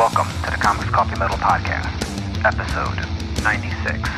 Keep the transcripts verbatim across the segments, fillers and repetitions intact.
Welcome to the Comics Coffee Metal Podcast, episode ninety-six.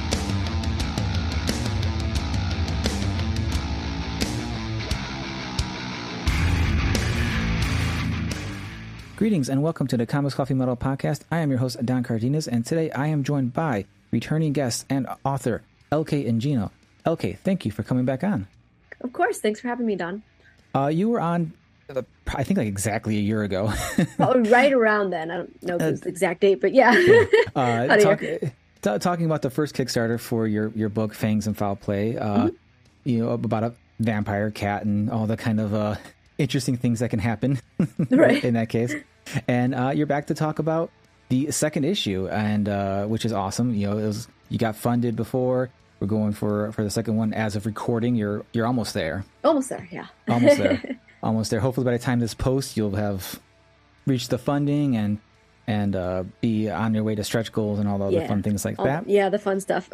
Greetings and welcome to the Comics Coffee Metal Podcast. I am your host, Don Cardenas, and today I am joined by returning guest and author, L K Ingino. L K, thank you for coming back on. Of course. Thanks for having me, Don. Uh, you were on, uh, I think, like exactly a year ago. Oh, right around then. I don't know the exact date, but yeah. yeah. Uh, talk, t- talking about the first Kickstarter for your, your book, Fangs and Foul Play, uh, mm-hmm. you know, about a vampire cat and all the kind of uh, interesting things that can happen right. in that case. And uh, you're back to talk about the second issue, and uh, which is awesome. You know, it was you got funded before. We're going for, for the second one as of recording. You're you're almost there. Almost there, yeah. Almost there. Almost there. Hopefully, by the time this posts, you'll have reached the funding and and uh, be on your way to stretch goals and all the other yeah. fun things like all, that. Yeah, the fun stuff.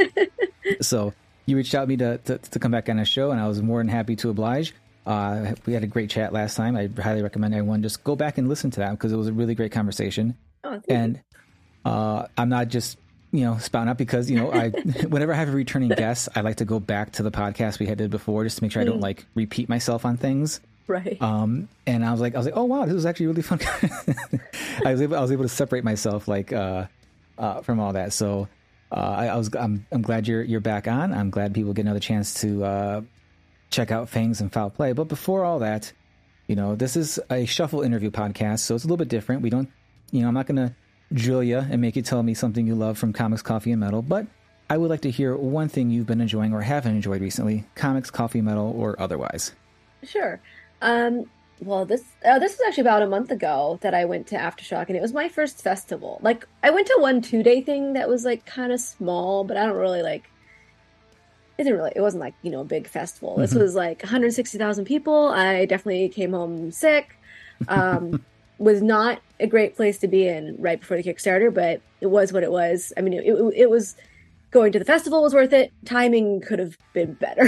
So you reached out to me to, to to come back on a show, and I was more than happy to oblige. Uh, we had a great chat last time. I highly recommend everyone just go back and listen to that because it was a really great conversation. Oh, thank and you. Uh, I'm not just you know spouting up because you know I whenever I have a returning guest, I like to go back to the podcast we had did before just to make sure I don't like repeat myself on things. Right. Um, and I was like, I was like, oh wow, this was actually really fun. I was able, I was able to separate myself like uh, uh, from all that. So uh, I, I was, I'm, I'm glad you're you're back on. I'm glad people get another chance to uh, check out Fangs and Foul Play. But before all that, you know, this is a shuffle interview podcast, so it's a little bit different. We don't, you know, I'm not gonna drill you and make you tell me something you love from comics, coffee, and metal, but I would like to hear one thing you've been enjoying or haven't enjoyed recently, comics, coffee, metal, or otherwise. Sure. Um, well, this uh, this was actually about a month ago that I went to Aftershock, and it was my first festival. Like, I went to one two-day thing that was, like, kind of small, but I don't really, like, it didn't really, it wasn't, like, you know, a big festival. Mm-hmm. This was, like, one hundred sixty thousand people. I definitely came home sick. Um, was not a great place to be in right before the Kickstarter, but it was what it was. I mean, it, it, it was... Going to the festival was worth it. Timing could have been better.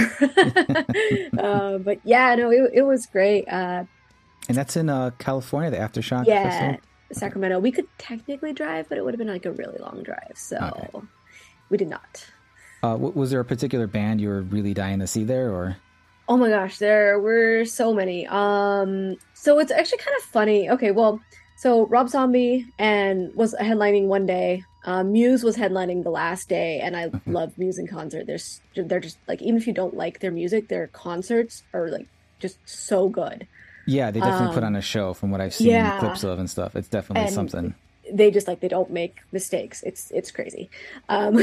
uh, but yeah, no, it, it was great. Uh, and that's in uh, California, the Aftershock yeah, Festival? Sacramento. We could technically drive, but it would have been like a really long drive. So okay. We did not. Uh, was there a particular band you were really dying to see there? Or? Oh my gosh, there were so many. Um, so it's actually kind of funny. Okay, well, so Rob Zombie and was headlining one day. Um, Muse was headlining the last day, and I mm-hmm. love Muse in concert. They're they're just like, even if you don't like their music, their concerts are like just so good. Yeah, they definitely um, put on a show from what I've seen yeah. clips of and stuff. It's definitely and something. They just like they don't make mistakes. It's it's crazy. Um,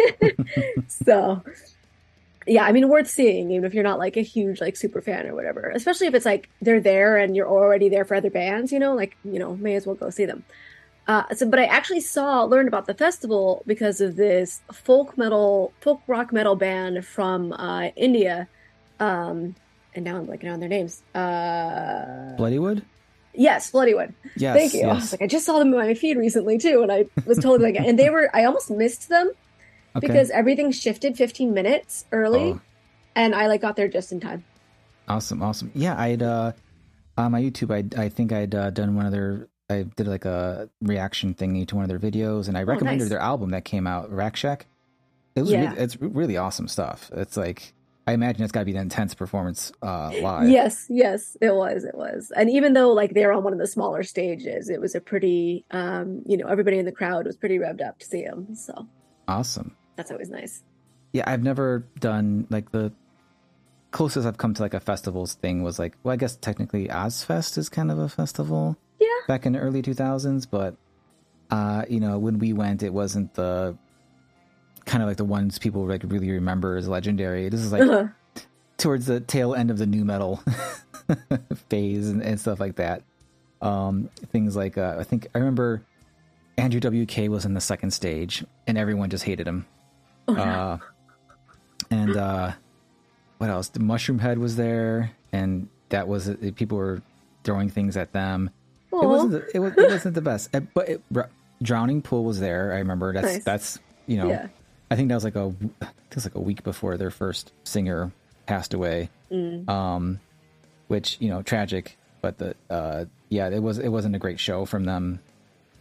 so yeah, I mean, worth seeing, even if you're not like a huge like super fan or whatever. Especially if it's like they're there and you're already there for other bands. You know, like you know, may as well go see them. Uh, so, but I actually saw, learned about the festival because of this folk metal, folk rock metal band from uh, India. Um, and now I'm blanking on their names. Uh, Bloodywood? Yes, Bloodywood. Yes, Thank you. yes. I was like, I just saw them in my feed recently too, and I was totally like, and they were, I almost missed them okay. because everything shifted fifteen minutes early, oh. and I like got there just in time. Awesome, awesome. Yeah, I'd uh, on my YouTube, I I think I'd uh, done one of their. I did like a reaction thingy to one of their videos, and I recommended oh, nice. their album that came out, Rack Shack. It was yeah. really, it's really awesome stuff. It's like I imagine it's got to be an intense performance uh, live. Yes, yes, it was, it was. And even though like they're on one of the smaller stages, it was a pretty, um, you know, everybody in the crowd was pretty revved up to see them. So awesome. That's always nice. Yeah, I've never done like the closest I've come to like a festivals thing was like, well, I guess technically Ozfest is kind of a festival. Yeah. Back in the early two thousands, but uh, you know, when we went, it wasn't the kind of like the ones people like really remember as legendary. This is like uh-huh. towards the tail end of the new metal phase and, and stuff like that. Um, things like uh, I think I remember Andrew W K was in the second stage, and everyone just hated him. Oh, no. uh, and uh, what else? The Mushroom Head was there, and that was people were throwing things at them. Aww. It wasn't. The, it was. It wasn't the best. But it, Drowning Pool was there. I remember. That's nice. that's you know. Yeah. I think that was like a. It was like a week before their first singer passed away. Mm. Um, which you know, tragic. But the uh, yeah, it was. It wasn't a great show from them.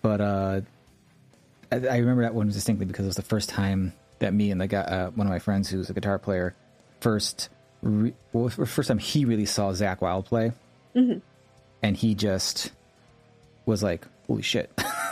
but uh, I, I remember that one distinctly because it was the first time that me and the guy, uh, one of my friends who's a guitar player, first, re- well, for the first time he really saw Zakk Wylde play, mm-hmm. and he just was like, "Holy shit,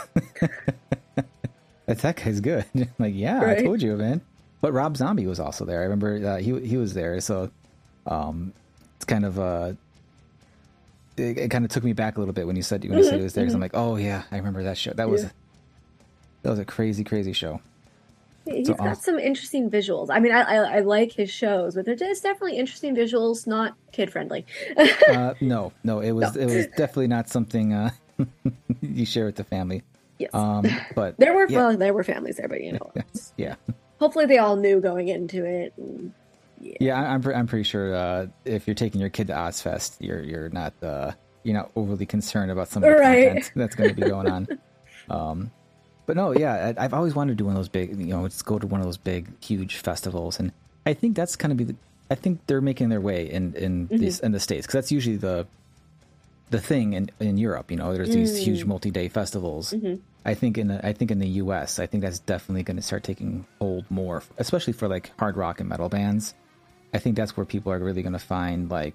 that that guy's good!" Like, yeah, right? I told you, man. But Rob Zombie was also there. I remember uh, he he was there, so um, it's kind of uh, it, it kind of took me back a little bit when you said when you said he was there, because I'm like, oh yeah, I remember that show. That was yeah. that was a crazy, crazy show. He's so, got um, some interesting visuals. I mean, I, I I like his shows, but there's definitely interesting visuals, not kid friendly. uh, no, no, it was no. it was definitely not something uh, you share with the family. Yes, um, but there were yeah. well, there were families there, but you know, yeah. Hopefully, they all knew going into it. And, yeah. yeah, I'm I'm pretty sure uh, if you're taking your kid to Ozfest, you're you're not uh, you're not overly concerned about some of the right. content that's going to be going on. um, but no, yeah, I, I've always wanted to do one of those big, you know, just go to one of those big, huge festivals, and I think that's kind of be. The, I think they're making their way in in mm-hmm. these in the States, because that's usually the the thing in in Europe. You know, there's these mm. huge multi-day festivals. Mm-hmm. I think in the I think in the U S, I think that's definitely going to start taking hold more, especially for like hard rock and metal bands. I think that's where people are really going to find like,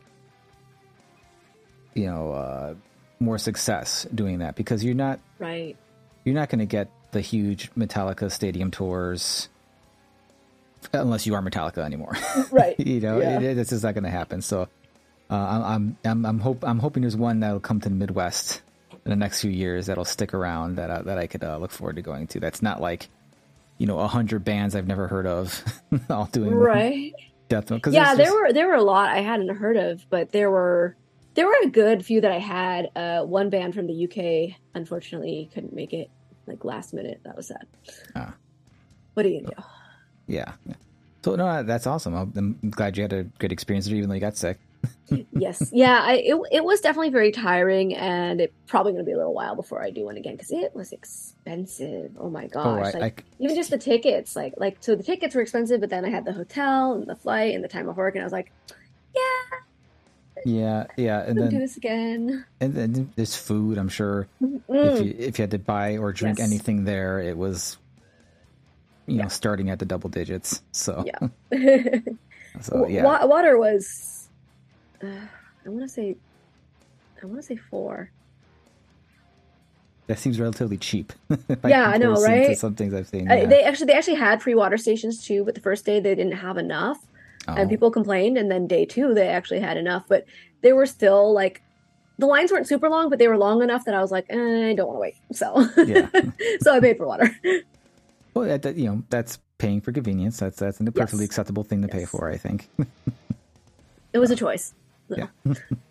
you know, uh, more success doing that, because you're not right. You're not going to get the huge Metallica stadium tours unless you are Metallica anymore, right? you know, yeah. it, it, it's just not going to happen. So uh, I'm I'm I'm hope I'm hoping there's one that'll come to the Midwest in the next few years that'll stick around, that uh, that I could uh, look forward to going to. That's not like, you know, a hundred bands I've never heard of all doing right. death metal. Yeah, just... there were there were a lot I hadn't heard of, but there were there were a good few that I had. Uh, one band from the U K unfortunately couldn't make it, like last minute. That was sad. Ah. What are you gonna do? Yeah. So no, that's awesome. I'm glad you had a good experience there, even though you got sick. Yes, yeah, I, it it was definitely very tiring, and it probably going to be a little while before I do one again, because it was expensive. Oh my gosh! Oh, I, like I, even just the tickets, like like so the tickets were expensive, but then I had the hotel and the flight and the time off work, and I was like, yeah, yeah, yeah, and then then do this again. And then there's food. I'm sure mm. if you if you had to buy or drink yes. anything there, it was, you yeah. know, starting at the double digits. So yeah, so yeah, w- water was. Uh, I want to say, I want to say four. That seems relatively cheap. Yeah, I know, right? To some things I've seen. Uh, yeah. They actually, they actually had free water stations too, but the first day they didn't have enough, oh. and people complained. And then day two, they actually had enough, but they were still like, the lines weren't super long, but they were long enough that I was like, eh, I don't want to wait. So, yeah. So I paid for water. Well, that, that, you know, that's paying for convenience. That's that's a perfectly yes. acceptable thing to yes. pay for, I think. It was a choice. So. Yeah.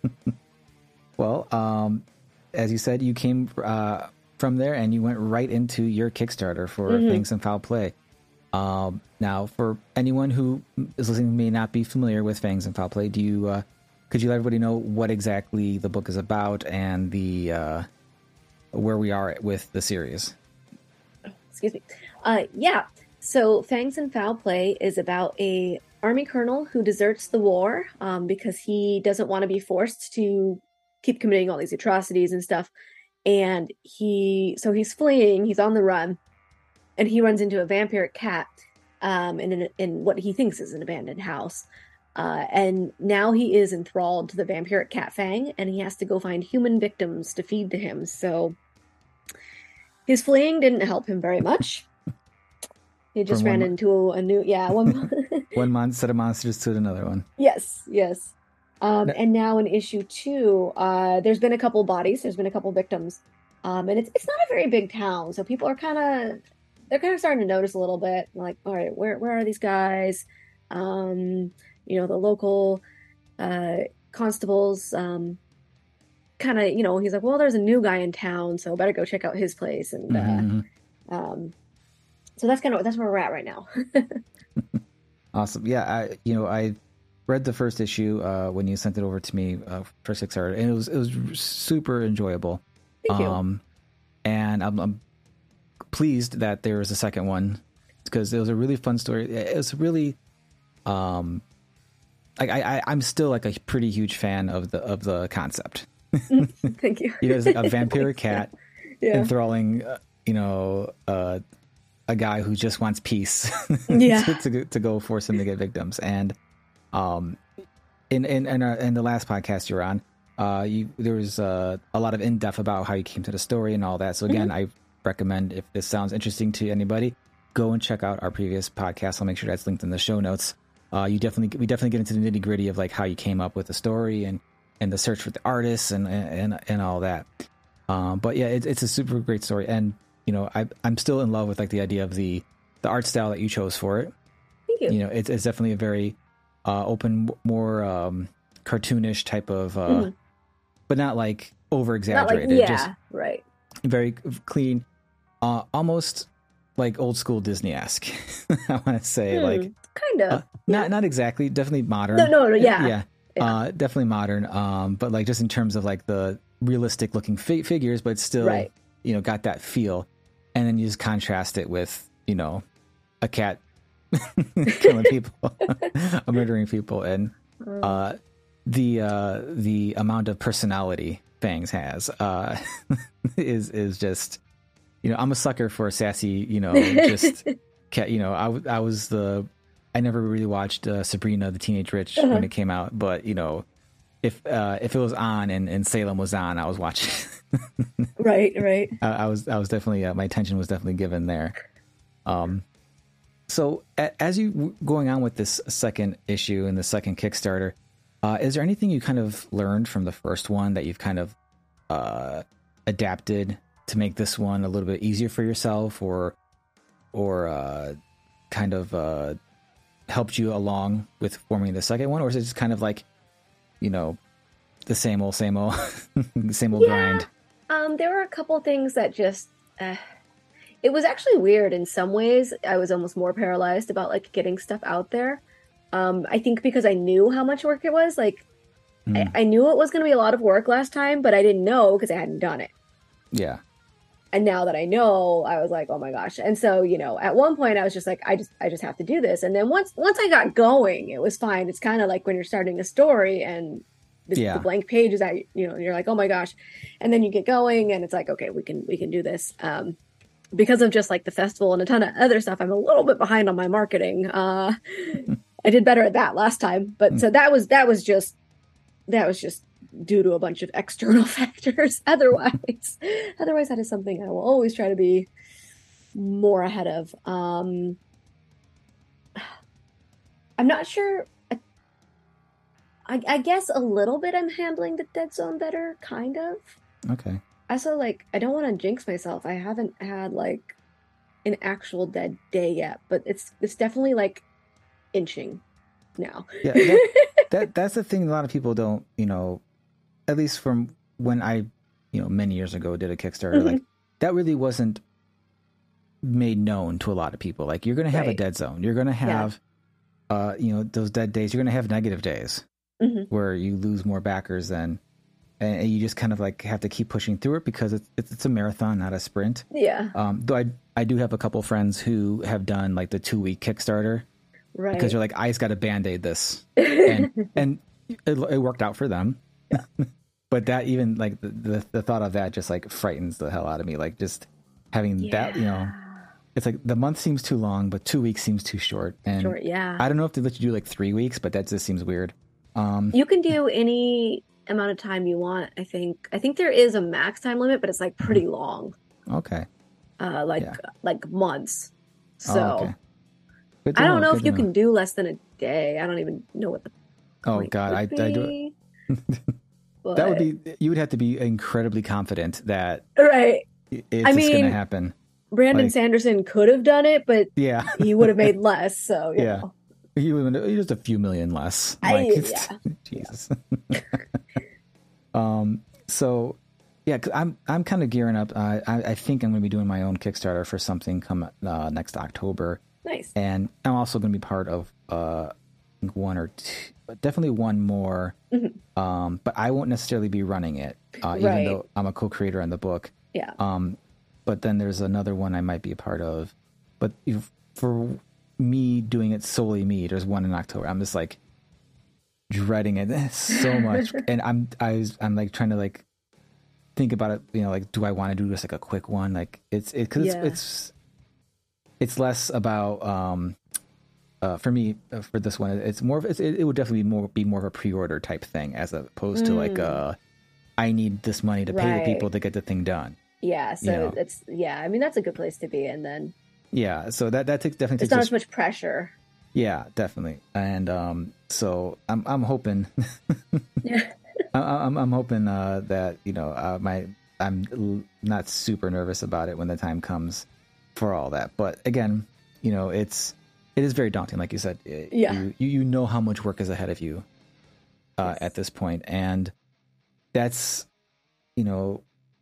Well, um, as you said, you came uh, from there and you went right into your Kickstarter for mm-hmm. Fangs and Foul Play. Um, now, for anyone who is listening who may not be familiar with Fangs and Foul Play, do you uh, could you let everybody know what exactly the book is about and the uh, where we are with the series? Excuse me. Uh, yeah. So, Fangs and Foul Play is about a Army colonel who deserts the war um, because he doesn't want to be forced to keep committing all these atrocities and stuff. And he, so he's fleeing, he's on the run, and he runs into a vampiric cat um, in, an, in what he thinks is an abandoned house. Uh, and now he is enthralled to the vampiric cat Fang, and he has to go find human victims to feed to him. So his fleeing didn't help him very much. He just From ran one, into a new, yeah, one one mon- set of monsters to another one. Yes, yes. Um, no. And now in issue two, uh, there's been a couple bodies, there's been a couple victims, um, and it's it's not a very big town, so people are kind of they're kind of starting to notice a little bit, like, all right, where where are these guys? Um, you know, the local uh, constables, um, kind of, you know, he's like, well, there's a new guy in town, so better go check out his place, and. Mm-hmm. Uh, um, So that's kind of that's where we're at right now. Awesome. Yeah, I you know I read the first issue uh, when you sent it over to me uh, for Kickstarter, and it was it was super enjoyable. Thank you. Um, and I'm, I'm pleased that there was a second one, because it was a really fun story. It was really, um, I, I I'm still like a pretty huge fan of the of the concept. Thank you. You know, it's like a vampiric cat. Yeah. enthralling, uh, you know, uh, a guy who just wants peace Yeah. to, to, go- to go force him to get victims. And um, in in in, our, in the last podcast you're on, uh, you there was uh, a lot of in depth about how you came to the story and all that. So again, I recommend, if this sounds interesting to anybody, go and check out our previous podcast. I'll make sure that's linked in the show notes. Uh, you definitely we definitely get into the nitty gritty of like how you came up with the story and and the search for the artists and and and all that. Um, but yeah, it, it's a super great story, and you know, I I'm still in love with like the idea of the the art style that you chose for it. Thank you. You know, it's it's definitely a very uh, open, more um, cartoonish type of, uh, Mhm. but not like over Not like, exaggerated. yeah, Just right. very clean, uh, almost like old school Disney esque. I want to say Hmm, like kind of. uh, not not exactly, definitely modern. No, no, no, yeah. yeah, Yeah. Uh, definitely modern. Um, but like just in terms of like the realistic looking fi- figures, but still, Right. you know, got that feel. And then you just contrast it with, you know, a cat killing people, murdering people, and uh, the uh, the amount of personality Fangs has uh, is is just, you know, I'm a sucker for a sassy, you know, just cat. You know, I w- I was the I never really watched uh, Sabrina the Teenage Witch Uh-huh. when it came out, but you know, if uh, if it was on and, and Salem was on, I was watching. Right, right. I, I was I was definitely uh, my attention was definitely given there. Um, so a, as you w- going on with this second issue and the second Kickstarter, uh, is there anything you kind of learned from the first one that you've kind of uh, adapted to make this one a little bit easier for yourself, or or uh, kind of uh, helped you along with forming the second one, or is it just kind of like, you know, the same old, same old, same old Yeah. grind? Um, there were a couple things that just, uh, it was actually weird in some ways. I was almost more paralyzed about like getting stuff out there. Um, I think because I knew how much work it was. Like, Mm. I, I knew it was going to be a lot of work last time, but I didn't know because I hadn't done it. Yeah. And now that I know, I was like, oh my gosh. And so, you know, at one point I was just like, I just, I just have to do this. And then once, once I got going, it was fine. It's kind of like when you're starting a story and the, Yeah. the blank page is that, you know, you're like, oh my gosh. And then you get going and it's like, okay, we can, we can do this. Um, because of just like the festival and a ton of other stuff, I'm a little bit behind on my marketing. Uh, I did better at that last time, but so that was, that was just, that was just due to a bunch of external factors. Otherwise, otherwise that is something I will always try to be more ahead of. Um, I'm not sure. I, I guess a little bit I'm handling the dead zone better, kind of. Okay. Also, like, I don't want to jinx myself. I haven't had like an actual dead day yet, but it's it's definitely like inching now. Yeah. That, that that's the thing. A lot of people don't, you know, at least from when I, you know, many years ago did a Kickstarter, Mhm. like that really wasn't made known to a lot of people. Like you're going to have a Right. dead zone. You're going to have, uh, you know, those dead days. You're going to have negative days Mhm. where you lose more backers than, and, and you just kind of like have to keep pushing through it because it's it's, it's a marathon, not a sprint. Yeah, Um, though I I do have a couple friends who have done like the two week Kickstarter right. because you're like, I just got to band-aid this, and and it, it worked out for them. But that even like the, the the thought of that just like frightens the hell out of me. Like just having that, you know, it's like the month seems too long, but two weeks seems too short. And Short, yeah. I don't know if they let you do like three weeks, but that just seems weird. Um, You can do any amount of time you want. I think. I think there is a max time limit, but it's like pretty long, okay. uh, like Yeah. like months. Oh, So okay. Good to I don't know good if to you can do less than a day. I don't even know what the Oh point God, I, would I do. be, That would but- be. You would have to be incredibly confident that right. it's I just going to mean, happen. Brandon Like- Sanderson could have done it, but Yeah. he would have made less. So you Yeah. know. He would have been just a few million less. I- Like, yeah. Jesus. um. So, yeah, 'cause I'm I'm kind of gearing up. Uh, I I think I'm going to be doing my own Kickstarter for something come uh, next October, Nice. and I'm also going to be part of uh I think one or two, but definitely one more. Mhm. Um, but I won't necessarily be running it, uh, even Right. though I'm a co-creator on the book. Yeah. Um, but then there's another one I might be a part of. But if, for me doing it solely me, there's one in October. I'm just like dreading it so much, and I'm I was, I'm like trying to like think about it, you know, like, do I want to do just like a quick one? Like it's it because Yeah. it's, it's it's less about um uh for me uh, for this one it's more of it's, it, it would definitely be more be more of a pre-order type thing as opposed to like Mm. uh I need this money to pay the Right. people to get the thing done. Yeah, so You know. it's yeah. I mean, that's a good place to be, and then Yeah, so that that takes definitely there's takes not a as much pressure. Yeah, definitely. And um, so I'm I'm hoping Yeah. I, I'm I'm hoping uh, that you know uh, my I'm l- not super nervous about it when the time comes for all that. But again, you know, it's it is very daunting, like you said. It- Yeah. You you, you know how much work is ahead of you uh, Yes. at this point, and that's you know.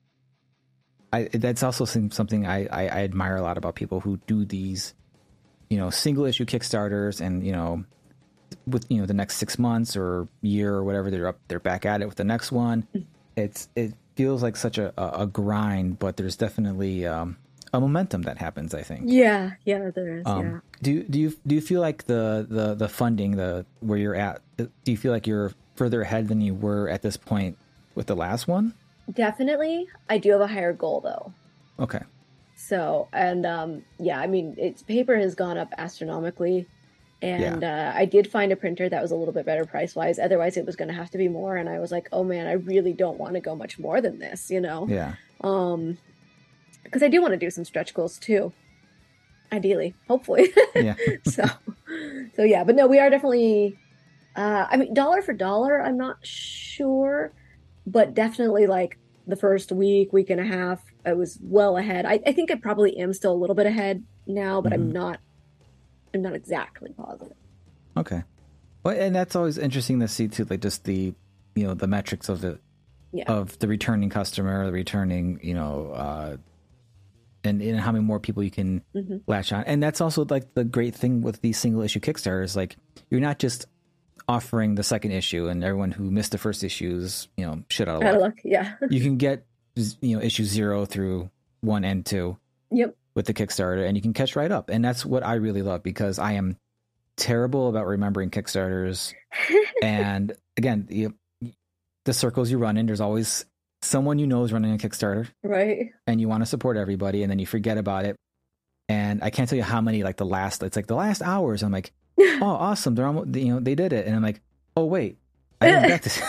I, that's also some- something I, I, I admire a lot about people who do these, you know, single issue Kickstarters, and you know, with you know the next six months or year or whatever, they're up, they're back at it with the next one. It's it feels like such a, a, a grind, but there's definitely um, a momentum that happens. I think. Yeah, yeah, there is. Um, do do you do you feel like the, the, the funding the where you're at? Do you feel like you're further ahead than you were at this point with the last one? yeah, definitely. I do have a higher goal though. Okay. So, and um, yeah, I mean, its paper has gone up astronomically, and uh, I did find a printer that was a little bit better price wise. Otherwise, it was going to have to be more, and I was like, oh man, I really don't want to go much more than this, you know? Yeah. Um, because I do want to do some stretch goals too. Ideally, hopefully. Yeah. so, so yeah, but no, we are definitely. Uh, I mean, dollar for dollar, I'm not sure, but definitely like the first week, week and a half, I was well ahead. I, I think I probably am still a little bit ahead now, but I'm Mhm. not. I'm not exactly positive. Okay. Well, and that's always interesting to see too, like just the, you know, the metrics of the, Yeah. of the returning customer, the returning, you know, uh, and, and how many more people you can hmm latch on. And that's also like the great thing with these single issue Kickstarters. Like you're not just offering the second issue and everyone who missed the first issues, you know, shit out of Out of luck. luck. Yeah. You can get, you know, issue zero through one and two Yep. with the Kickstarter, and you can catch right up. And that's what I really love, because I am terrible about remembering Kickstarters. And again, you, the circles you run in, there's always someone you know is running a Kickstarter, Right. and you want to support everybody, and then you forget about it. And I can't tell you how many, like the last, it's like the last hours. I'm like, oh, awesome, they're almost, you know, they did it, and I'm like, oh wait, I didn't get this.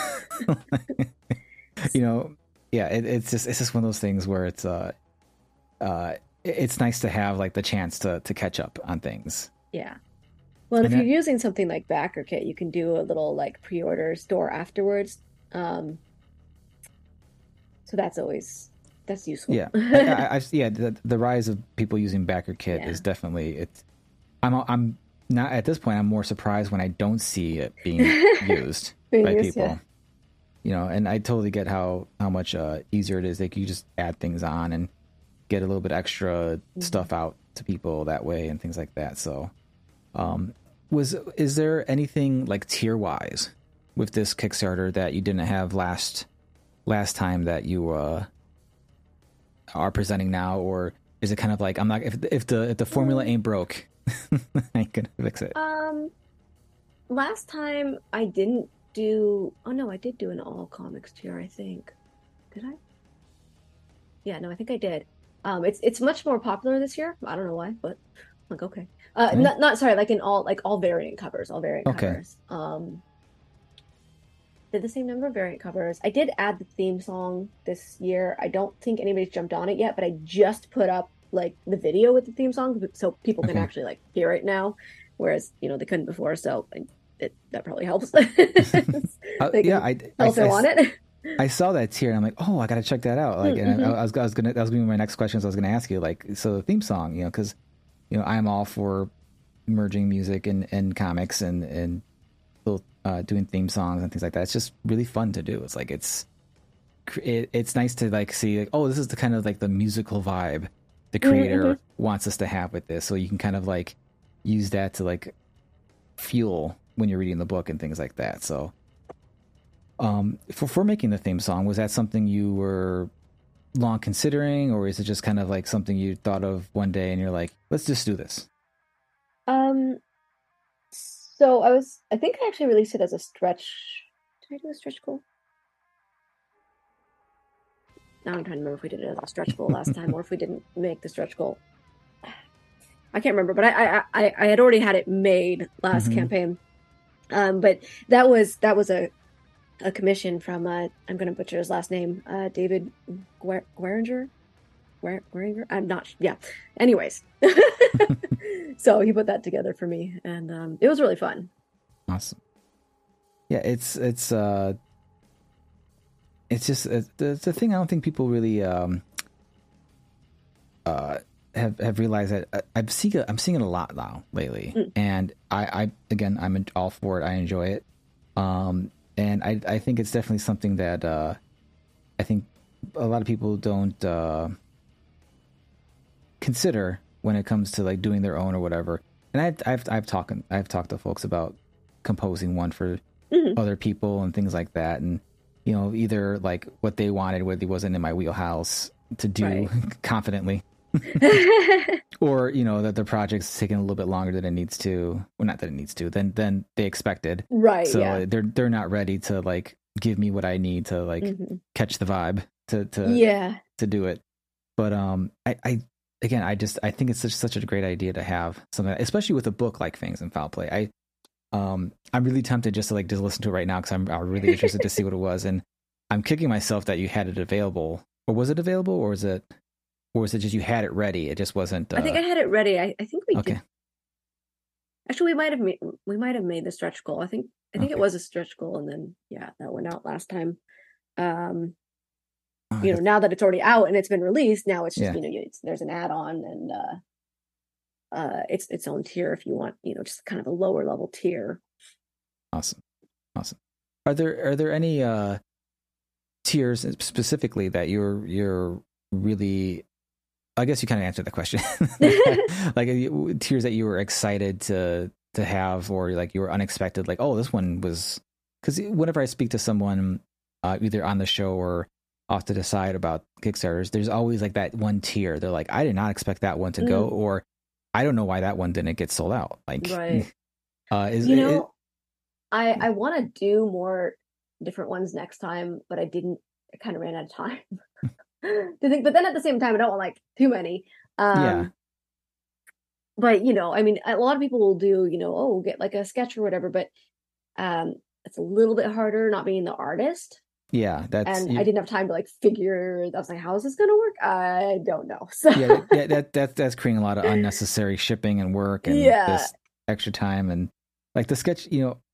You know, yeah, it, it's just it's just one of those things where it's uh, uh, it's nice to have like the chance to to catch up on things. Yeah. Well, and if And you're that- using something like BackerKit, you can do a little like pre-order store afterwards. Um, so that's always that's useful. Yeah, I, I, I, yeah. The, the rise of people using BackerKit Yeah. is definitely it's. I'm I'm not at this point. I'm more surprised when I don't see it being used Being by used, people. yeah. You know, and I totally get how how much uh, easier it is. Like you just add things on and get a little bit extra Mm-hmm. stuff out to people that way and things like that. So, um, was is there anything like tier wise with this Kickstarter that you didn't have last last time that you uh, are presenting now, or is it kind of like I'm not if if the if the formula ain't broke, I ain't gonna fix it. Um, last time I didn't do. Oh no, I did do an all comics tier. I think. Did I? Yeah, no, I think I did. Um, it's it's much more popular this year. I don't know why, but like okay. Uh, Okay. not not sorry, like in all like all variant covers, all variant Okay. covers. Um, did the same number of variant covers. I did add the theme song this year. I don't think anybody's jumped on it yet, but I just put up like the video with the theme song so people can Okay. actually like hear it now, whereas you know they couldn't before. So I, it that probably helps. Uh, They yeah, can I tell I, if they I, want it. I saw that tier and I'm like, oh, I gotta check that out. Like, and I, Mhm. I was I was gonna that was gonna be my next question. So I was gonna ask you like, so the theme song, you know, because you know I'm all for merging music and, and comics and and uh, doing theme songs and things like that. It's just really fun to do. It's like it's it, it's nice to like see like, oh, this is the kind of like the musical vibe the creator Mhm. wants us to have with this. So you can kind of like use that to like fuel when you're reading the book and things like that. So um for, for making the theme song, was that something you were long considering, or is it just kind of like something you thought of one day and you're like, let's just do this? Um, so I was, I think I actually released it as a stretch. Did I do a stretch goal? now I'm trying to remember if we did it as a stretch goal last time or if we didn't make the stretch goal. I can't remember, but I I I, I had already had it made last Mhm. campaign. Um, but that was that was a a commission from uh, I'm going to butcher his last name, uh, David Guer- Gueringer. Guer- Gueringer. I'm not. sh- Yeah. Anyways, so he put that together for me, and um, it was really fun. Awesome. Yeah, it's it's uh, it's just it's, it's a thing. I don't think people really um, uh, have have realized that I, I've seen it, I'm seeing it a lot now lately, Mm. and I, I again I'm all for it. I enjoy it, um, and I I think it's definitely something that uh, I think a lot of people don't uh, consider when it comes to like doing their own or whatever. And I've I've I've talked I've talked to folks about composing one for Mhm. other people and things like that, and you know either like what they wanted, what wasn't in my wheelhouse to do Right. confidently, or you know that the project's taking a little bit longer than it needs to. Well, not that it needs to, than than they expected. Right. So yeah. they're they're not ready to like give me what I need to like Mhm. catch the vibe to to Yeah. to do it. But um, I, I again, I just I think it's such such a great idea to have something, especially with a book like Fangs and Foul Play. I um, I'm really tempted just to like just listen to it right now because I'm, I'm really interested to see what it was, and I'm kicking myself that you had it available, or was it available, or was it, or was it just you had it ready? It just wasn't. Uh, I think I had it ready. I, I think we okay. did. Actually, we might have made we might have made the stretch goal. I think I think Okay. it was a stretch goal, and then yeah, that went out last time. Um, Oh, you know, that's- now that it's already out and it's been released, now it's just Yeah. you know it's, there's an add-on and uh, uh, it's its own tier if you want you know just kind of a lower level tier. Awesome, awesome. Are there are there any uh, tiers specifically that you're you're really? I guess you kind of answered the question. Like uh, tiers that you were excited to to have, or like you were unexpected. Like, oh, this one was, because whenever I speak to someone, uh, either on the show or off to the side about Kickstarters, there's always like that one tier. They're like, I did not expect that one to go, Mm. or I don't know why that one didn't get sold out. Like, Right. uh, is You it- know, I I want to do more different ones next time, but I didn't. I kind of ran out of time to think. But then at the same time, I don't want like too many. Um, Yeah. But you know, I mean, a lot of people will do you know, oh, get like a sketch or whatever. But um, it's a little bit harder not being the artist. yeah, that's And you- I didn't have time to like figure. I was like, how is this going to work? I don't know. So yeah, that, yeah, that that that's creating a lot of unnecessary shipping and work and Yeah. this extra time, and like the sketch, you know,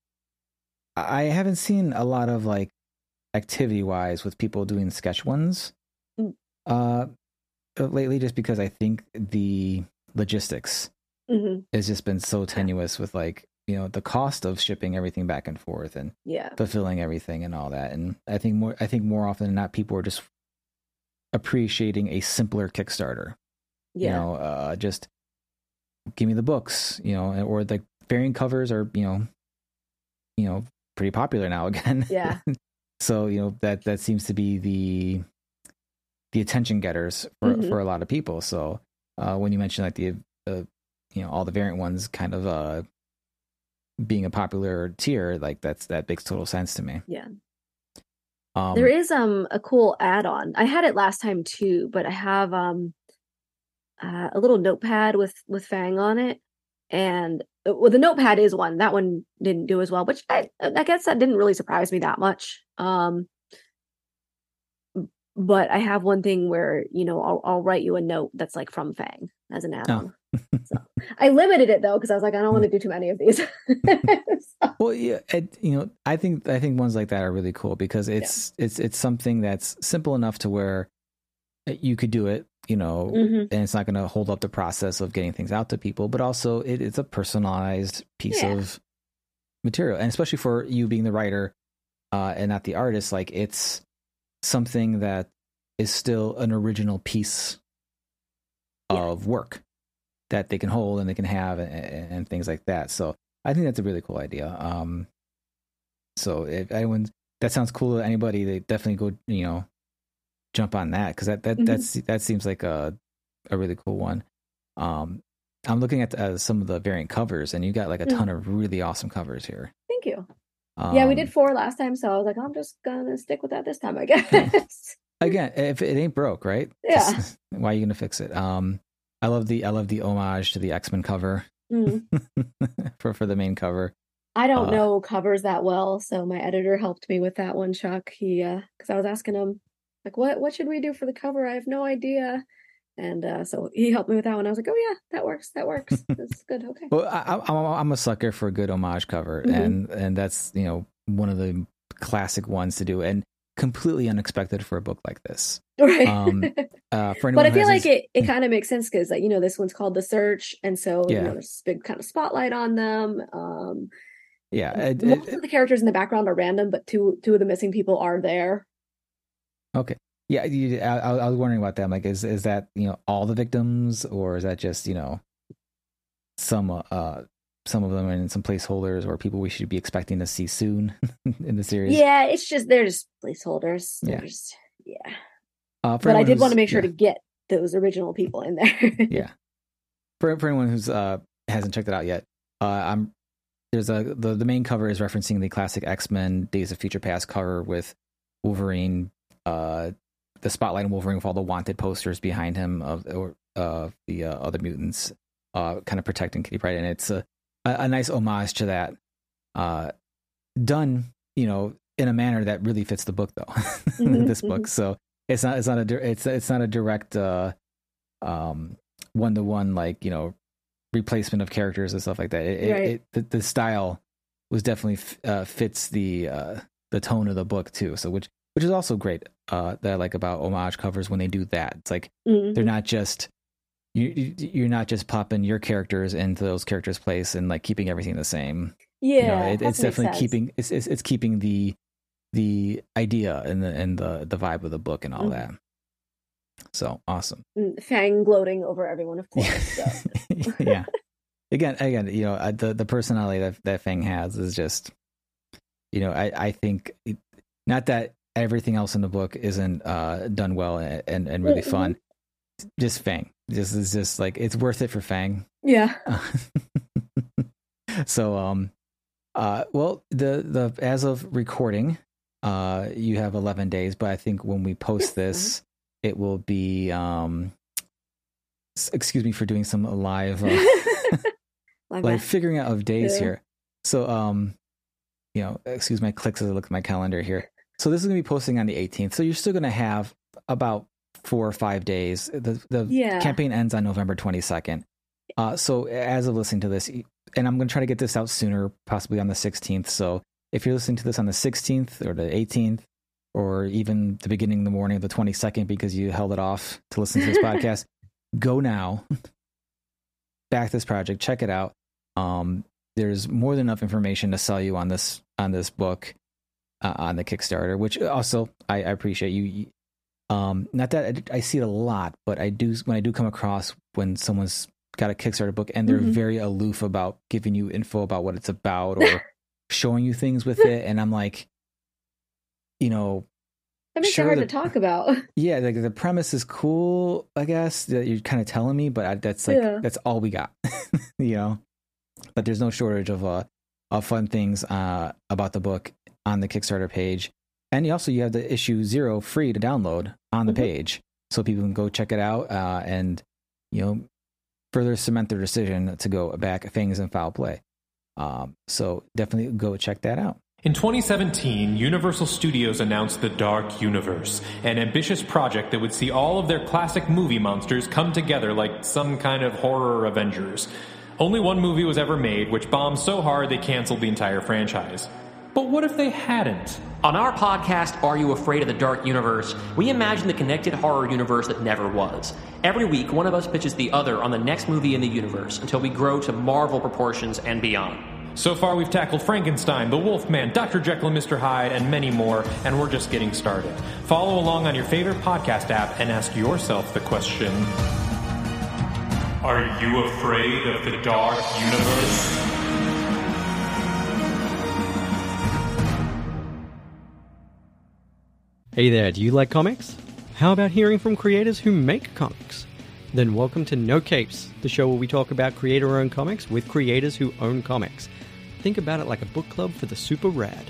I haven't seen a lot of like activity wise with people doing sketch ones Mm. uh lately, just because I think the logistics Mhm. has just been so tenuous with like, you know, the cost of shipping everything back and forth and yeah, fulfilling everything and all that. And I think more I think more often than not people are just appreciating a simpler Kickstarter. yeah, You know, uh, just give me the books, you know, or the variant covers are, you know, you know, pretty popular now again. yeah, So, you know, that that seems to be the the attention getters for, Mhm. for a lot of people. So, uh, when you mention like the uh, you know, all the variant ones kind of uh being a popular tier, like that's that makes total sense to me. yeah. Um, There is um a cool add-on. I had it last time too, but I have um uh, a little notepad with with Fang on it, and uh, well, the notepad is one that one didn't do as well, which I I guess that didn't really surprise me that much. Um, but I have one thing where you know I'll I'll write you a note that's like from Fang as an add-on. So I limited it though because I was like I don't want to do too many of these. So, Well, yeah, it, you know, I think I think ones like that are really cool because it's it's it's something that's simple enough to where you could do it, you know, mhm. and it's not going to hold up the process of getting things out to people, but also it, it's a personalized piece Yeah. of material, and especially for you being the writer uh, and not the artist, like it's something that is still an original piece Yeah. of work that they can hold and they can have and, and things like that. So I think that's a really cool idea. Um, so if anyone that sounds cool to anybody, they definitely go, you know, jump on that because that that Mhm. that's that seems like a a really cool one. Um, I'm looking at uh, some of the variant covers, and you got like a Mm. ton of really awesome covers here. Thank you. Um, Yeah, we did four last time, so I was like, I'm just gonna stick with that this time, I guess. again, if it ain't broke, right? Yeah. Just, why are you gonna fix it? Um, I love the I love the homage to the X-Men cover Mm. for for the main cover. I don't Uh, know covers that well, so my editor helped me with that one, Chuck. He, uh, because I was asking him, like, what what should we do for the cover? I have no idea. And uh, so he helped me with that one. I was like, oh yeah, that works. That works. That's good. Okay. Well, I, I'm I'm a sucker for a good homage cover, Mhm. and and that's you know one of the classic ones to do, and completely unexpected for a book like this. Right. Um, uh, for anyone But I who feel like hasn't- it, it kind of makes sense because, like, you know, this one's called The Search. And so, you Yeah. know, there's this big kind of spotlight on them. Um, yeah, it- most it- of the characters in the background are random, but two two of the missing people are there. okay, yeah. You, I, I was wondering about that. I'm like, is is that you know all the victims, or is that just you know some uh some of them and some placeholders, or people we should be expecting to see soon in the series? Yeah, it's just, they're just placeholders. They're Yeah. just, yeah. Uh, for But I anyone did want who's- to make sure yeah. to get those original people in there. yeah. For for anyone who's uh hasn't checked it out yet, uh, I'm there's a the the main cover is referencing the classic X-Men Days of Future Past cover with Wolverine, uh, the spotlight on Wolverine with all the wanted posters behind him of or uh the uh, other mutants, uh, kind of protecting Kitty Pryde, and it's a a, a nice homage to that, uh, done you know in a manner that really fits the book though, Mhm, this book. mhm. So it's not it's not a dir- it's it's not a direct uh um one to one like you know replacement of characters and stuff like that. It, Right. it, it the, the style was definitely f- uh, fits the uh, the tone of the book too. So which which is also great uh, that I like about homage covers when they do that. It's like Mhm. they're not just you you- you're not just popping your characters into those characters' place and like keeping everything the same. Yeah, You know, it, that it's makes definitely sense. keeping it's, it's it's keeping the the idea and the and the the vibe of the book and all Mhm. that. So awesome. Mm, Fang gloating over everyone, of course. So. yeah. Again, again, you know, uh, the the personality that that Fang has is just, you know, I I think it, not that everything else in the book isn't uh, done well and and, and really Mhm. fun. Just Fang, just is just like it's worth it for Fang. Yeah. so um, uh, well, the the as of recording, uh, you have eleven days, but I think when we post this, it will be um. s- Excuse me for doing some live. Uh, Like like that. figuring out of days Yeah. here. So, um, you know, excuse my clicks as I look at my calendar here. So this is going to be posting on the eighteenth. So you're still going to have about four or five days. The the Yeah. campaign ends on November twenty-second. Uh, so as of listening to this, and I'm going to try to get this out sooner, possibly on the sixteenth. So if you're listening to this on the sixteenth or the eighteenth, or even the beginning of the morning of the twenty-second because you held it off to listen to this podcast, go now. Back this project, check it out. Um, there's more than enough information to sell you on this on this book uh, on the Kickstarter, which also I, I appreciate you. you- Um, not that I, I see it a lot, but I do when I do come across when someone's got a Kickstarter book and they're Mhm. very aloof about giving you info about what it's about or showing you things with it, and I'm like, you know, That makes sure, it hard the- to talk about. yeah, like the premise is cool, I guess that you're kind of telling me, but I, that's like Yeah. that's all we got, you know. But there's no shortage of uh of fun things uh about the book on the Kickstarter page, and you also you have the issue zero free to download on the Mhm. page, so people can go check it out uh, and you know further cement their decision to go back Fangs and Foul Play. Um, so definitely go check that out. In twenty seventeen, Universal Studios announced The Dark Universe, an ambitious project that would see all of their classic movie monsters come together like some kind of horror Avengers. Only one movie was ever made, which bombed so hard they canceled the entire franchise. But what if they hadn't? On our podcast, Are You Afraid of the Dark Universe, we imagine the connected horror universe that never was. Every week, one of us pitches the other on the next movie in the universe until we grow to Marvel proportions and beyond. So far, we've tackled Frankenstein, the Wolfman, Doctor Jekyll and Mister Hyde, and many more, and we're just getting started. Follow along on your favorite podcast app and ask yourself the question, are you afraid of the dark universe? Hey there, do you like comics? How about hearing from creators who make comics? Then welcome to No Capes, the show where we talk about creator-owned comics with creators who own comics. Think about it like a book club for the super rad.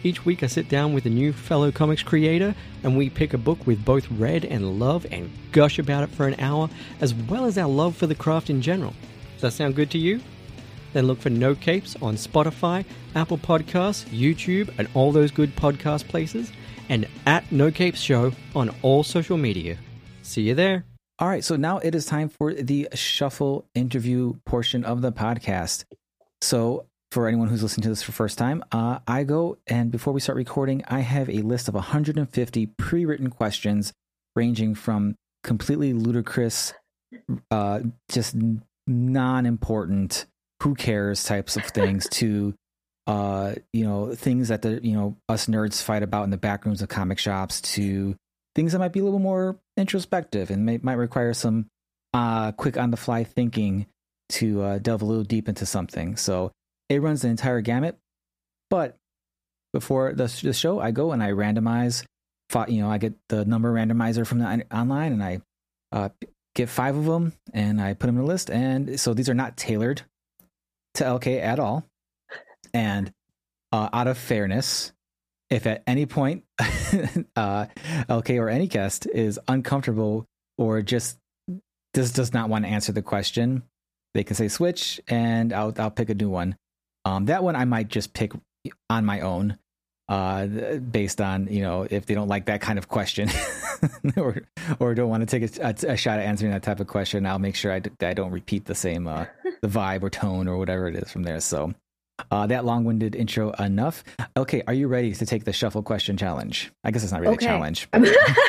Each week I sit down with a new fellow comics creator and we pick a book we've both read and love and gush about it for an hour, as well as our love for the craft in general. Does that sound good to you? Then look for No Capes on Spotify, Apple Podcasts, YouTube, and all those good podcast places, and at No Capes Show on all social media. See you there. All right, so now it is time for the shuffle interview portion of the podcast. So for anyone who's listening to this for the first time, uh, I go and before we start recording, I have a list of one hundred fifty pre-written questions ranging from completely ludicrous, uh, just non-important, who cares types of things to, uh, you know, things that the, you know, us nerds fight about in the back rooms of comic shops to things that might be a little more introspective and may, might require some uh, quick on-the-fly thinking to uh, delve a little deep into something. So it runs the entire gamut. But before the, the show, I go and I randomize. You know, I get the number randomizer from the online, and I uh, get five of them, and I put them in a list. And so these are not tailored to L K at all. And uh, out of fairness, if at any point uh, L K or any guest is uncomfortable or just does does not want to answer the question, they can say switch, and I'll I'll pick a new one. Um, that one I might just pick on my own, uh, based on, you know, if they don't like that kind of question or or don't want to take a, a, a shot at answering that type of question. I'll make sure I, d- I don't repeat the same uh, the vibe or tone or whatever it is from there. So. Uh, that long-winded intro enough. Okay, are you ready to take the shuffle question challenge? I guess it's not really Okay. a challenge. I'm,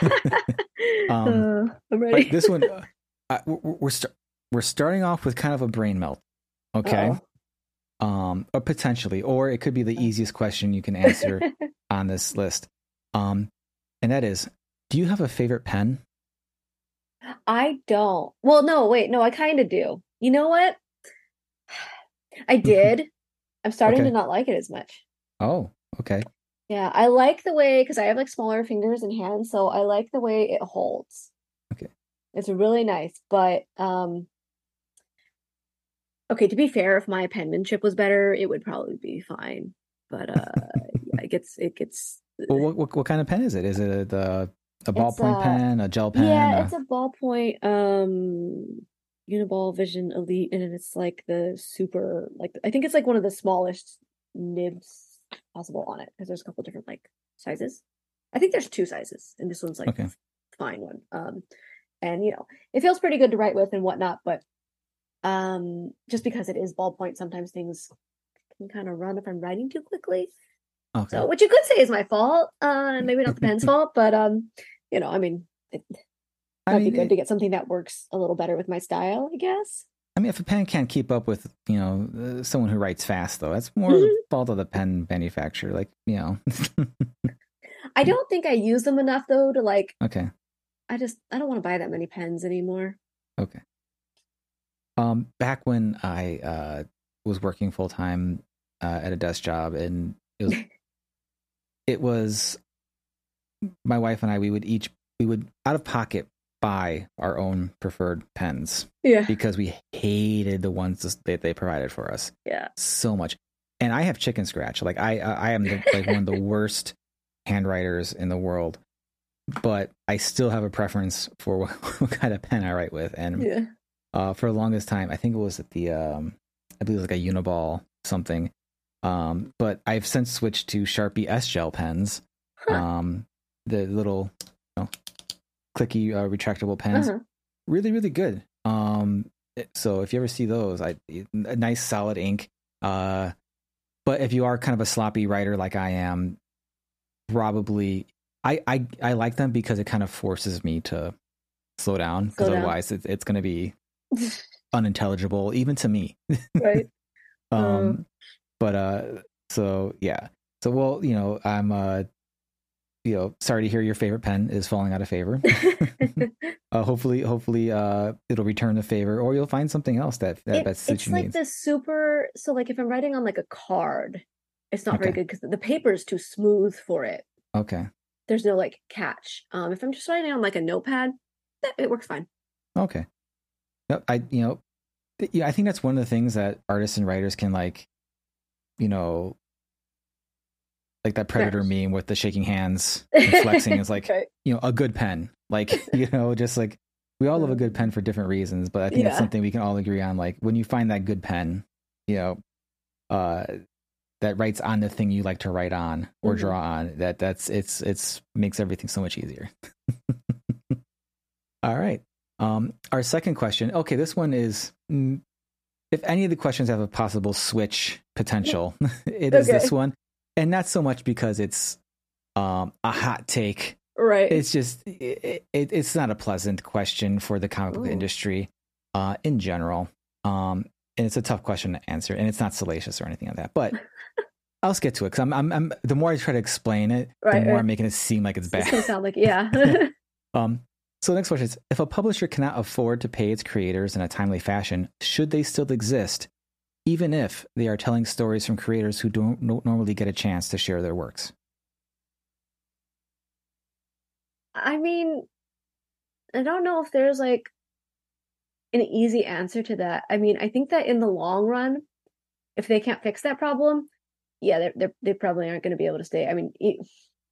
um, uh, I'm ready. but this one, uh, we're we're, st- we're starting off with kind of a brain melt. Okay, Uh-oh. um, or potentially, or it could be the easiest question you can answer on this list. Um, and that is, do you have a favorite pen? I don't. Well, no, wait, no, I kind of do. You know what? I did. I'm starting Okay. to not like it as much. Oh, okay. Yeah, I like the way, because I have like smaller fingers and hands, so I like the way it holds. Okay. It's really nice, but um okay, to be fair, if my penmanship was better, it would probably be fine. But uh yeah, it gets it gets Well, what, what what kind of pen is it? Is it a, the a ballpoint uh, pen, a gel pen? yeah, a- it's a ballpoint um Uniball Vision Elite, and it's like the super, like I think it's like one of the smallest nibs possible on it, because there's a couple different like sizes. I think there's two sizes, and this one's like Okay. fine one. Um, and you know, it feels pretty good to write with and whatnot, but um, just because it is ballpoint, sometimes things can kind of run if I'm writing too quickly. Okay. So, which you could say is my fault, uh, and maybe not the pen's fault, but um, you know, I mean, it I might mean, be good it- to get something that works a little better with my style, I guess. I mean, if a pen can't keep up with, you know, uh, someone who writes fast, though, that's more the fault of the pen manufacturer. Like, you know. I don't think I use them enough though to like. Okay. I just I don't want to buy that many pens anymore. Okay. Um, back when I uh was working full time uh, at a desk job, and it was, it was my wife and I. We would each we would out of pocket buy our own preferred pens Yeah, because we hated the ones that they provided for us yeah. so much. And I have chicken scratch. Like I I am the, like one of the worst handwriters in the world, but I still have a preference for what, what kind of pen I write with. And Yeah. uh, for the longest time, I think it was at the um, I believe it was like a Uniball something. Um, but I've since switched to Sharpie S Gel pens. Huh. Um, the little you know, clicky uh, retractable pens, Uh-huh. really really good. Um, it- so if you ever see those, I a nice solid ink. Uh, but if you are kind of a sloppy writer like I am, probably I I, I like them because it kind of forces me to slow down, because Slow down. otherwise it's it's going to be unintelligible even to me. Right. um, but uh, so yeah. So well, you know, I'm uh, you know, sorry to hear your favorite pen is falling out of favor. uh, hopefully, hopefully, uh, it'll return the favor, or you'll find something else that that, It- that suits it's your like needs. the super. So like if I'm writing on like a card, it's not very Okay. good because the paper is too smooth for it. Okay, There's no like catch. Um, if I'm just writing on like a notepad, that it works fine. okay. Yep, I you know, th- yeah, I think that's one of the things that artists and writers can like, you know, like that Predator Right. meme with the shaking hands and flexing is like, Right. you know, a good pen. Like, you know, just like we all love a good pen for different reasons, but I think it's Yeah. something we can all agree on. Like when you find that good pen, you know, uh, that writes on the thing you like to write on or Mhm. draw on, that that's it's it's makes everything so much easier. All right. Um, our second question. Okay, this one is mm, if any of the questions have a possible switch potential, it is Okay. this one, and not so much because it's um, a hot take. Right. It's just it, it, it's not a pleasant question for the comic book Ooh. industry uh, in general, um, and it's a tough question to answer, and it's not salacious or anything like that. But I'll just get to it because I'm, I'm, I'm the more I try to explain it, Right, the more right. I'm making it seem like it's It's gonna bad. sound like yeah. Um, so the next question is: if a publisher cannot afford to pay its creators in a timely fashion, should they still exist, even if they are telling stories from creators who don't, don't normally get a chance to share their works? I mean, I don't know if there's like an easy answer to that. I mean, I think that in the long run, if they can't fix that problem, yeah, they're, they're they probably aren't going to be able to stay. I mean, e-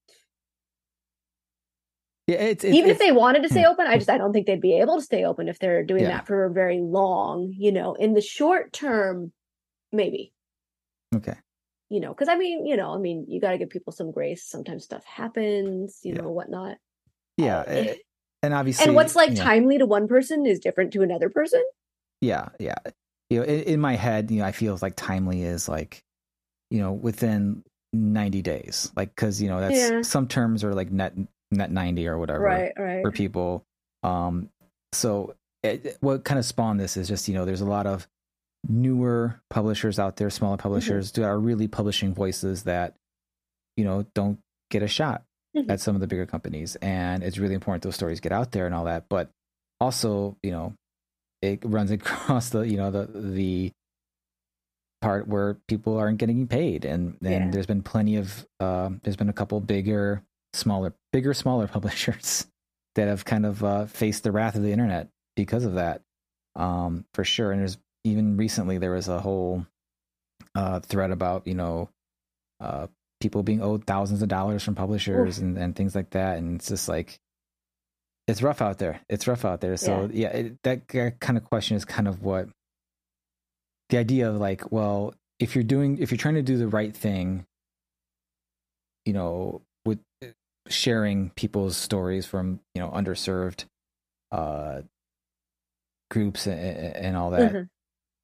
Yeah, it's, it's even it's, if they wanted to stay yeah. open, I just I don't think they'd be able to stay open if they're doing Yeah. that for very long. You know, in the short term, maybe. okay. You know, because I mean, you know, I mean, you got to give people some grace. Sometimes stuff happens, you Yeah. know, whatnot. Yeah, Uh, eh, and obviously, and what's like yeah. timely to one person is different to another person. Yeah, yeah. You know, in, in my head, you know, I feel like timely is like, you know, within ninety days, like because you know that's Yeah. some terms are like net net ninety or whatever Right, right. for people. Um, so it, what kind of spawned this is just you know there's a lot of newer publishers out there, smaller publishers that are really publishing voices that you know don't get a shot Mhm. at some of the bigger companies, and it's really important those stories get out there and all that. But also, you know, it runs across the you know the the part where people aren't getting paid, and and Yeah. there's been plenty of um, there's been a couple bigger, smaller, bigger, smaller publishers that have kind of uh, faced the wrath of the internet because of that, um, for sure. And there's even recently there was a whole uh, thread about you know. Uh, people being owed thousands of dollars from publishers and, and things like that. And it's just like, it's rough out there. It's rough out there. So yeah, it, that, that kind of question is kind of what the idea of like, well, if you're doing, if you're trying to do the right thing, you know, with sharing people's stories from, you know, underserved uh, groups and, and all that, Mhm.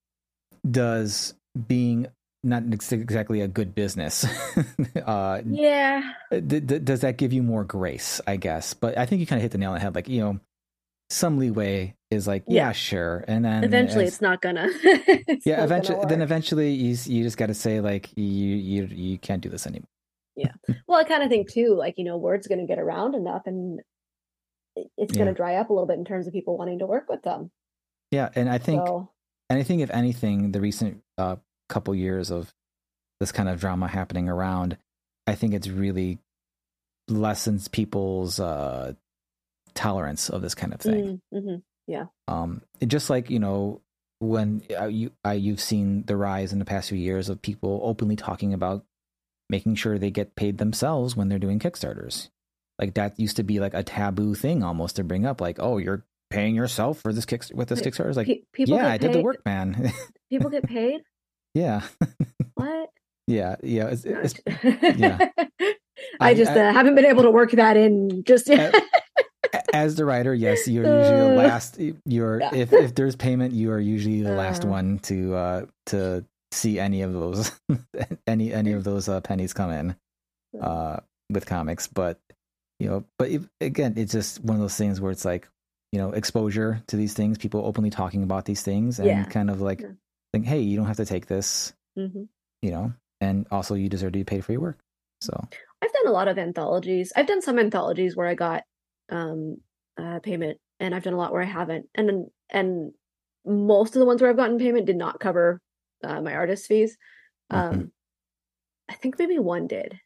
does being not ex- exactly a good business. uh, Yeah. d- d- does that give you more grace? I guess, but I think you kind of hit the nail on the head. Like you know, some leeway is like, yeah, Yeah. sure, and then Eventually, as- it's not gonna. it's yeah, not eventually, gonna then work. eventually, you s- you just got to say like, you you you can't do this anymore. Well, I kind of think too, like you know, word's gonna get around enough, and it- it's Yeah. gonna dry up a little bit in terms of people wanting to work with them. Yeah, and I think, So and I think if anything, the recent uh, couple years of this kind of drama happening around, I think it's really lessens people's uh, tolerance of this kind of thing. mm, mhm. Um, it just like you know when uh, you I, you've seen the rise in the past few years of people openly talking about making sure they get paid themselves when they're doing Kickstarters. Like that used to be like a taboo thing almost to bring up. Like, oh, you're paying yourself for this kick with this Wait, Kickstarter. It's like, Pe- people yeah, get I did the paid- work, man. People get paid. yeah, What? yeah, yeah. It's, No, it's, yeah. I I- just I- uh, haven't been able to work that in just yet. as the writer, yes, you're usually the Uh, last. You're yeah. if if there's payment, you are usually the last Uh. one to uh to see any of those any any of those uh, pennies come in uh with comics. But you know, but if, again, it's just one of those things where it's like you know exposure to these things, people openly talking about these things, and Yeah. kind of like Yeah. think, hey, you don't have to take this, hmm you know, and also you deserve to be paid for your work. So I've done a lot of anthologies. I've done some anthologies where I got um uh, payment, and I've done a lot where I haven't. And and most of the ones where I've gotten payment did not cover uh, my artist fees. Um, Mhm. I think maybe one did,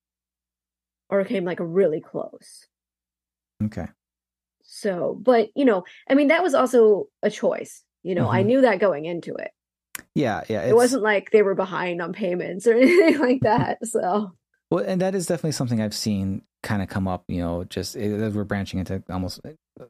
or came like really close. okay, So, but you know, I mean, that was also a choice. You know, I Mhm. knew that going into it. yeah, yeah. It wasn't like they were behind on payments or anything like that. So Well, and that is definitely something I've seen kind of come up. You know, just as we're branching into almost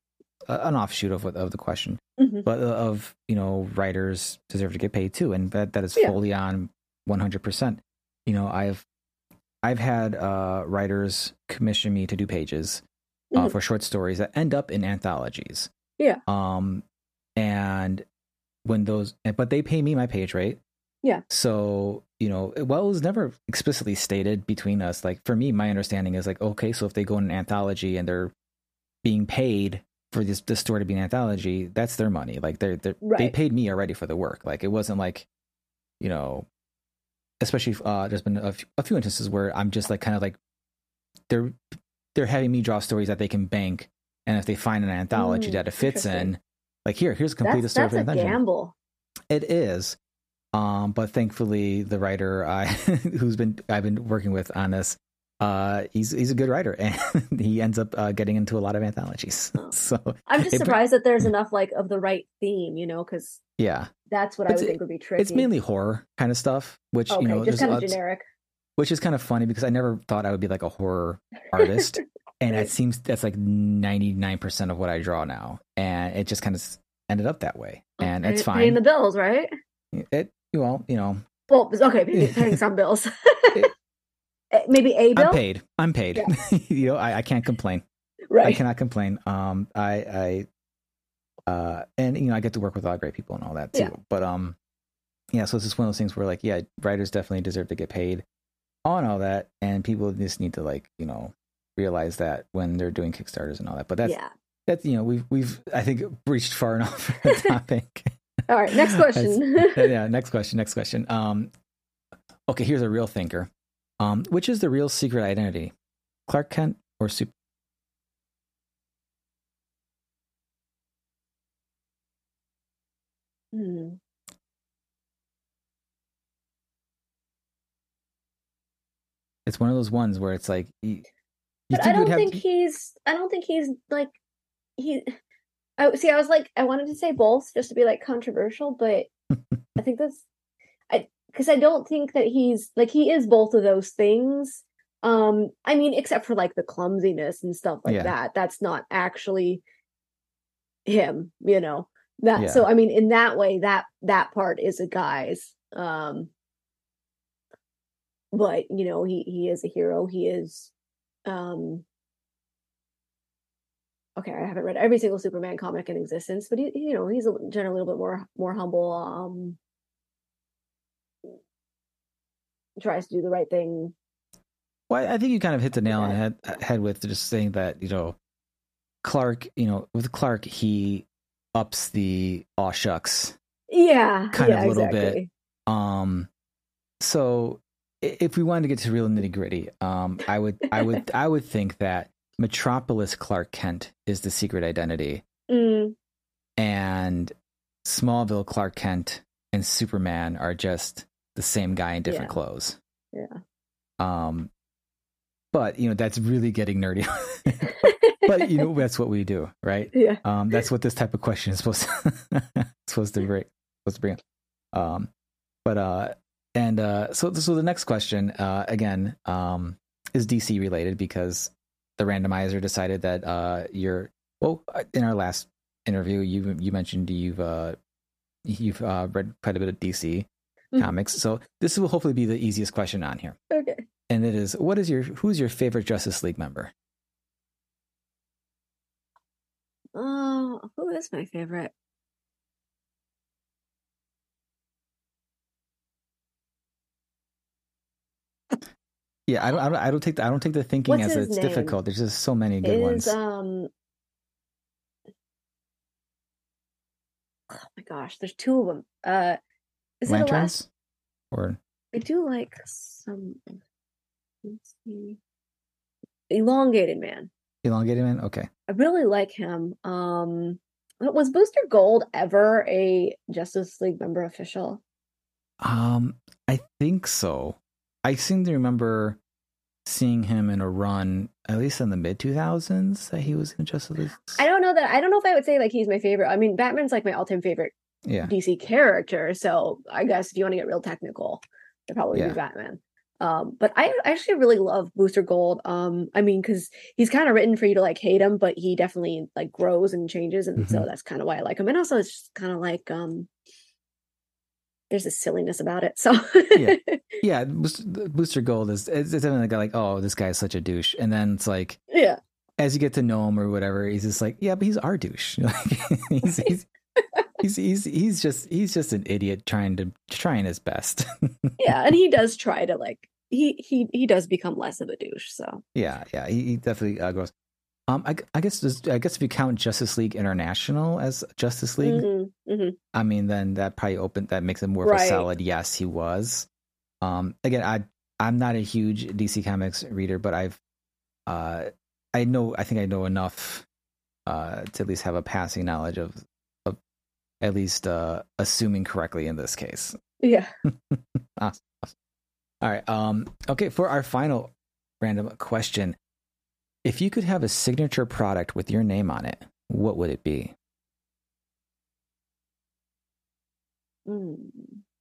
an offshoot of of the question, Mhm. but of you know, writers deserve to get paid too, and that that is Yeah. fully on one hundred percent. You know, I've I've had uh, writers commission me to do pages uh, Mhm. for short stories that end up in anthologies. Yeah. Um, and when those, but they pay me my page rate. Yeah. So, you know, well, it was never explicitly stated between us. Like for me, my understanding is like, okay, so if they go in an anthology and they're being paid for this, this story to be an anthology, that's their money. Like they're, they're they Right. paid me already for the work. Like it wasn't like, you know, especially uh, there's been a few, a few instances where I'm just like kind of like they're they're having me draw stories that they can bank, and if they find an anthology Mm, that it fits interesting. in, like here, here's a complete That's story that's for a an anthology. gamble. It is, um, but thankfully the writer I who's been I've been working with on this, uh, he's he's a good writer, and he ends up uh, getting into a lot of anthologies. Oh. So I'm just it- surprised that there's enough like of the right theme, you know, because yeah, that's what I It's- would think would be tricky. it's mainly horror kind of stuff, which okay, you know, just there's kind of lots- generic. which is kind of funny because I never thought I would be like a horror artist. And Right. it seems that's like ninety-nine percent of what I draw now. And it just kind of ended up that way. And Pay- it's Paying fine. the bills, right? It, well, you know, Well, okay, maybe paying some bills. Eh, maybe a bill, I'm paid. I'm paid. you know, I, I can't complain. I right? cannot complain. Um, I, I, uh, and you know, I get to work with a lot of great people and all that too. Yeah. But, um, yeah, so it's just one of those things where like, yeah, writers definitely deserve to get paid on all that. And people just need to like, you know, realize that when they're doing Kickstarters and all that. But that's, Yeah. that's, you know, we've, we've, I think reached far enough for the topic. All right, next question. yeah. Next question. Next question. Um, okay. Here's a real thinker. Um, which is the real secret identity? Clark Kent or Super? Hmm. It's one of those ones where it's like, you, you But I think don't we'd have think to- he's. I don't think he's like he. I see. I was like, I wanted to say both just to be like controversial, but I think that's I because I don't think that he's like he is both of those things. Um, I mean, except for like the clumsiness and stuff like Yeah. that. That's not actually him, you know. That Yeah. so I mean, in that way, that that part is a guy's. Um, but you know, he he is a hero. He is. Um, okay, I haven't read every single Superman comic in existence, but he, you know, he's a, generally a little bit more more humble. Um, tries to do the right thing. Well, I think you kind of hit the nail on the Yeah. head, head with just saying that, you know, Clark, you know, with Clark, he ups the aw shucks. Yeah, Kind of yeah, a little bit. exactly. Um, so i- if we wanted to get to real nitty gritty, um, I would, I would, I would think that Metropolis Clark Kent is the secret identity, Mm, and Smallville Clark Kent and Superman are just the same guy in different Yeah. clothes. yeah. Um, but you know, that's really getting nerdy. But you know, that's what we do, right? Yeah. Um, that's what this type of question is supposed to supposed to bring supposed to bring up. Um, but uh, and uh, so so the next question uh, again um, is D C related because the randomizer decided that uh, you're well in our last interview you you mentioned you've uh, you've uh, read quite a bit of D C Mhm. comics, so this will hopefully be the easiest question on here, Okay. and it is what is your who's your favorite Justice League member? Oh, who is my favorite? Yeah, I don't, I don't, I don't take the, I don't take the thinking What's as his it's name? difficult. There's just so many good Is ones. um. Oh my gosh, there's two of them. Uh, is it the last? Lanterns, or I do like some. Let's see. Elongated Man. elongated man. Okay, I really like him. Um, was Booster Gold ever a Justice League member official? um, I think so. I seem to remember seeing him in a run, at least in the mid two thousands, that he was in Justice League. I don't know that. I don't know if I would say like he's my favorite. I mean, Batman's like my all-time favorite Yeah, D C character. So I guess if you want to get real technical, it'd probably Yeah. be Batman. Um, but I actually really love Booster Gold. Um, I mean, because he's kind of written for you to like hate him, but he definitely like grows and changes, and Mm-hmm. so that's kind of why I like him. And also, it's just kind of like um, there's a silliness about it. So Yeah. Yeah, Booster Booster Gold is it's, it's definitely like, oh, this guy's such a douche, and then it's like, yeah, as you get to know him or whatever, he's just like, yeah, but he's our douche. Like, he's, he's he's he's he's just he's just an idiot trying to trying his best. yeah, and he does try to like he he he does become less of a douche. So yeah, yeah, he, he definitely uh, grows. Um, I, I guess just, I guess if you count Justice League International as Justice League, mm-hmm, mm-hmm. I mean, then that probably opened that makes it more of Right. a solid yes. He was. Um, again, I I'm not a huge D C Comics reader, but I've uh I know I think I know enough uh to at least have a passing knowledge of of at least uh assuming correctly in this case. yeah. Awesome. Awesome. All right. Um. Okay. For our final random question, if you could have a signature product with your name on it, what would it be? Mm.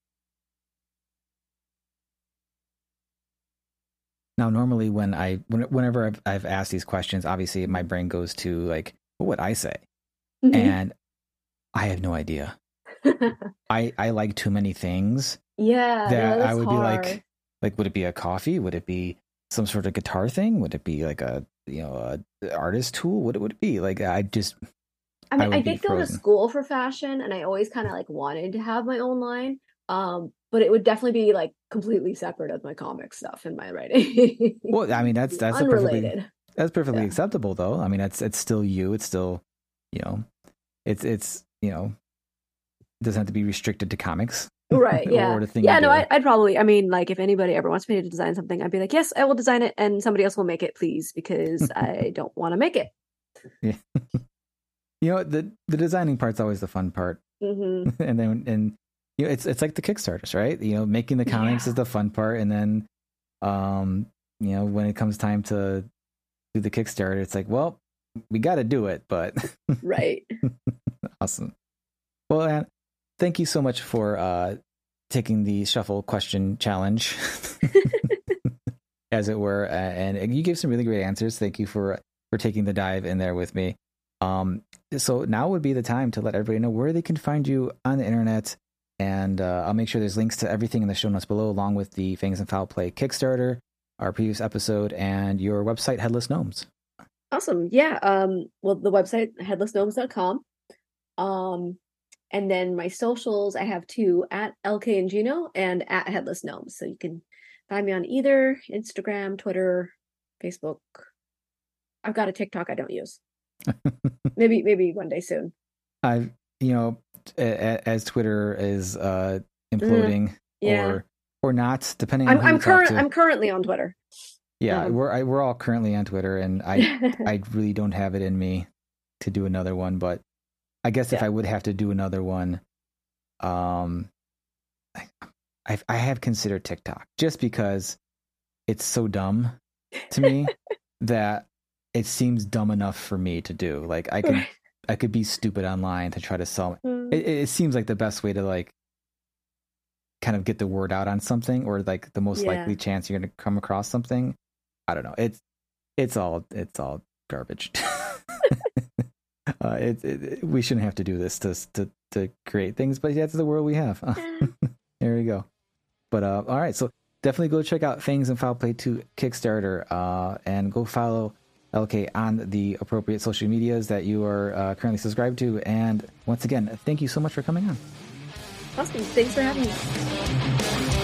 Now, normally when I, when, whenever I've, I've asked these questions, obviously my brain goes to like, what would I say? Mhm. And I have no idea. I, I like too many things yeah, that no, that's I would hard. be like, like, would it be a coffee? Would it be some sort of guitar thing? Would it be like a, you know, a artist tool? What would it be? Like, I just, I mean, would I, be did go to frozen. school for fashion, and I always kind of like wanted to have my own line. Um, but it would definitely be like completely separate of my comic stuff and my writing. well, I mean, that's, that's a perfectly, unrelated. that's perfectly Yeah. acceptable though. I mean, it's, it's still you. It's still, you know, it's, it's, you know, it doesn't have to be restricted to comics. Right, or yeah. the thing Yeah, you no, do. I, I'd probably, I mean, like, if anybody ever wants me to design something, I'd be like, yes, I will design it, and somebody else will make it, please, because I don't want to make it. Yeah. You know, the the designing part's always the fun part. hmm And then and you know, it's it's like the Kickstarters, right? You know, making the comics Yeah. is the fun part, and then um, you know, when it comes time to do the Kickstarter, it's like, well, we got to do it, but Right. awesome. Well, Anne, thank you so much for uh taking the shuffle question challenge, as it were, uh, and you gave some really great answers. Thank you for for taking the dive in there with me. Um, so now would be the time to let everybody know where they can find you on the internet, and uh, I'll make sure there's links to everything in the show notes below, along with the Fangs and Foul Play Kickstarter, our previous episode, and your website, Headless Gnomes. Awesome. Yeah. Um, well, the website, headless gnomes dot com. Um, and then my socials, I have two, at L K and Gino and at Headless Gnomes. So you can find me on either Instagram, Twitter, Facebook. I've got a TikTok I don't use. maybe, maybe one day soon. I've, you know, a- as Twitter is uh, imploding, Yeah. or or not, depending on I'm, who I'm you talk current. to. I'm currently on Twitter. Yeah, um, we're I, we're all currently on Twitter, and I I really don't have it in me to do another one. But I guess if Yeah. I would have to do another one, um, I I've, I have considered TikTok just because it's so dumb to me that it seems dumb enough for me to do. Like I could Right. I could be stupid online to try to sell. Mm. It, it seems like the best way to like kind of get the word out on something, or like the most Yeah. likely chance you're going to come across something. I don't know. It's it's all it's all garbage. uh, it, it we shouldn't have to do this to to to create things, but that's the world we have. There we go. But uh, all right, so definitely go check out Fangs and Foul Play two Kickstarter, uh, and go follow L K on the appropriate social medias that you are uh, currently subscribed to. And once again, thank you so much for coming on. Awesome. Thanks for having me.